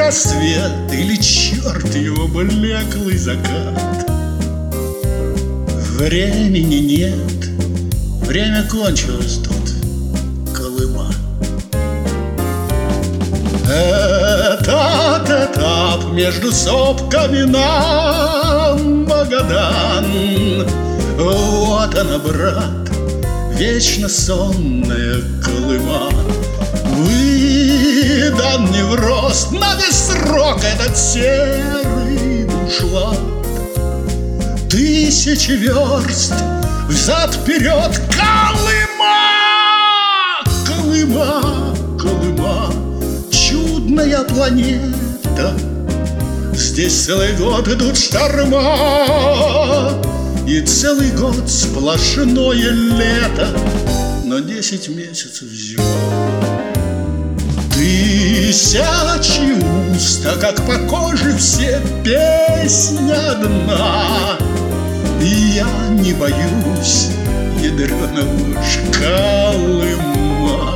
рассвет или черт его блеклый закат. Времени нет, время кончилось тут, Колыма. Этот этап между сопками на Магадан. Вот она, брат, вечно сонная Колыма. Выдан не в рост на весь срок этот серый бушлат. Тысячи верст взад-вперед. Колыма! Колыма! Колыма! Чудная планета. Здесь целый год идут шторма, и целый год сплошное лето, но 10 месяцев зима. Тысячи уст, а как по коже все песня одна. И я не боюсь ядреного Колыма.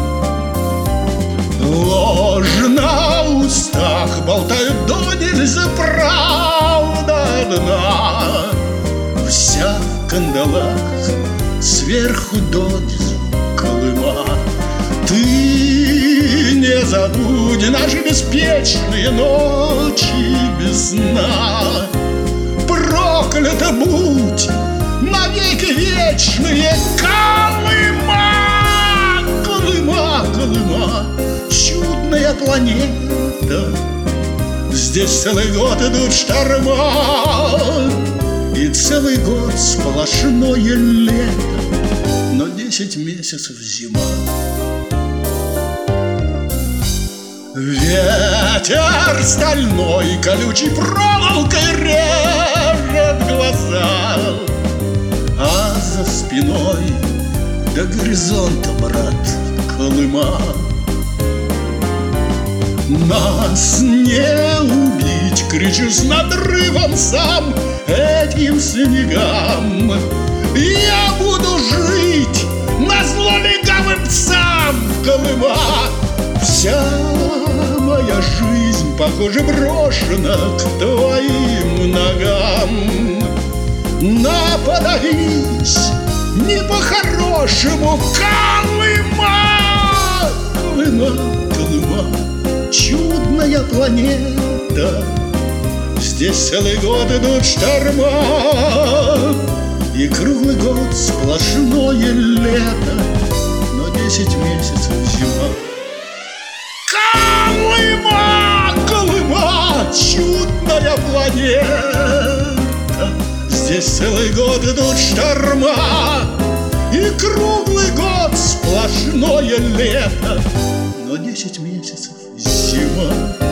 Ложь на устах болтают до нельзя, правда одна. Вся в кандалах, сверху донизу Колыма. Ты не забудь наши беспечные ночи без сна. Проклято будь навеки вечные Колыма! Колыма, Колыма, чудная планета. Здесь целый год идут шторма, и целый год сплошное лето, но 10 месяцев зима. Ветер стальной колючей проволокой режет глаза, а за спиной до горизонта, брат, Колыма. Нас не убить, кричу с надрывом сам этим снегам. Я буду жить назло легавым псам, Колыма. Вся моя жизнь, похоже, брошена к твоим ногам. Наподавись, не по-хорошему, Колыма! Колыма, Колыма, чудная планета. Здесь целый год идут шторма, и круглый год сплошное лето, но 10 месяцев зима. Колыма, Колыма, чудная планета. Здесь целый год идут шторма, и круглый год сплошное лето, но 10 месяцев зима.